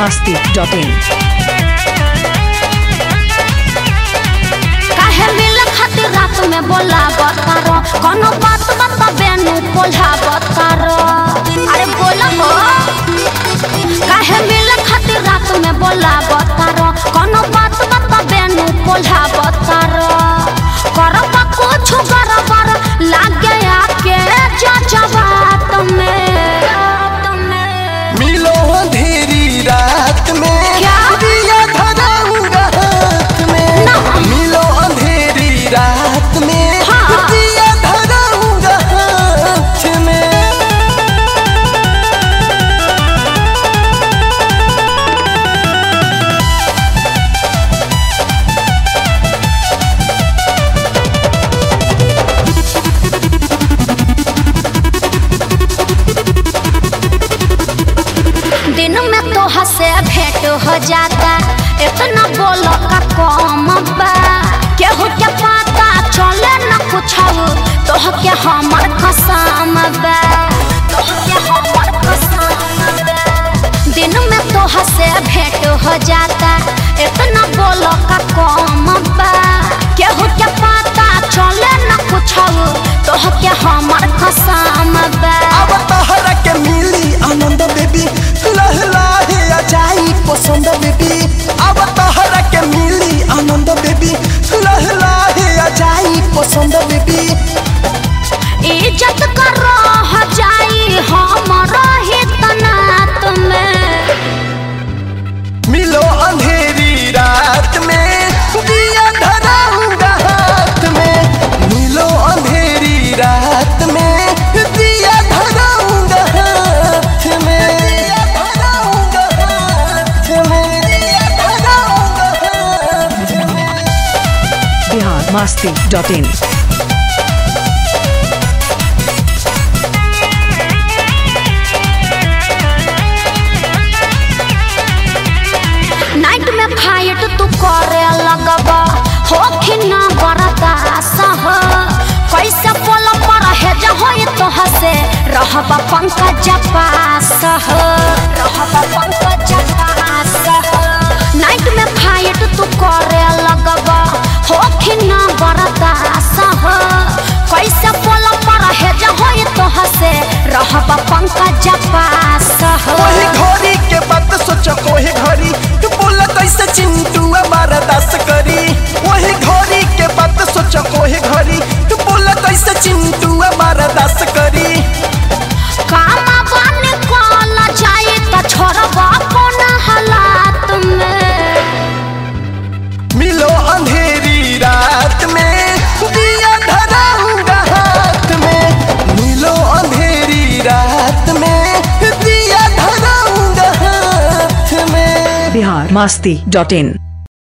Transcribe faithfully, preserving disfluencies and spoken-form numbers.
मस्ती dot इन। काहे मिल खातिर रात में बोला बतारो, कोनो बात बता बेनु बोला बतारो। अरे बोला हो, काहे मिल खातिर रात में बोला बतारो, कोनो बात बता बेनु बोला बतारो। करबा कुछ गड़बड़ लागे आके जजबा तुम्हें मिलो अंधेरी रात में दिया धराऊंगा हाथ में। मिलो अंधेरी रात में दिया धराऊंगा हाथ में। दिन में तो हंसे भेंट हो जाता, इतना बोलो का कम बा। केहू के पता चले न कुछ तो के हमर कसम बा, तोहके हमर कसम बा। दिन में तो हंसे भेंट हो जाता, इतना बोलो का कम बा। केहू के पता चले न कुछ तो के हमर कसम बा। अब तहरा के मिली आनंद बेबी, लहलाहे आ जाई पसंद बेबी। अब तहरा के मिली आनंद बेबी, लहलाहे आ जाई पसंद बेबी। इज्जत कर रह जाई हमरा हितना तुम्हें। मिलो अंधेरी रात में दिया धराऊंगा हाथ में। मिलो अंधेरी रात में दिया धराऊंगा हाथ में। दिया धराऊंगा हाथ में। दिया धराऊंगा हाथ में। Bihar Masti dot in. Night में फाइट तू करे लगबा, हो कि ना बर्दाश्त हो। कैसे बोल पर है जहोई तो हसे रहबा पंकज पास हो, रहबा पंकज पास हो। नाइट में फाइट तू करे लगबा, हो कि ना बर्दाश्त हो। कैसे बोल पर है जहोई तो हसे रहबा पंकज पास हो। वही घड़ी के बात सोच कोई घड़ी तू बोला कैसे चिंटुआ बर्दाश्त करी। वही घड़ी के बात सोच कोई घड़ी तू बोला कैसे चिंटुआ बर्दाश्त करी। काम बन कल जाए तो छोड़बा कौन हालात में। मिलो अंधेरी रात में दिया धराऊंगा हाथ में। मिलो अंधेरी रात में दिया धराऊंगा हाथ में। बिहार मस्ती डॉट इन।